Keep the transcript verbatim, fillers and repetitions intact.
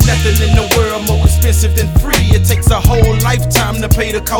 Nothing in the world more expensive than free. It takes a whole lifetime to pay the cost.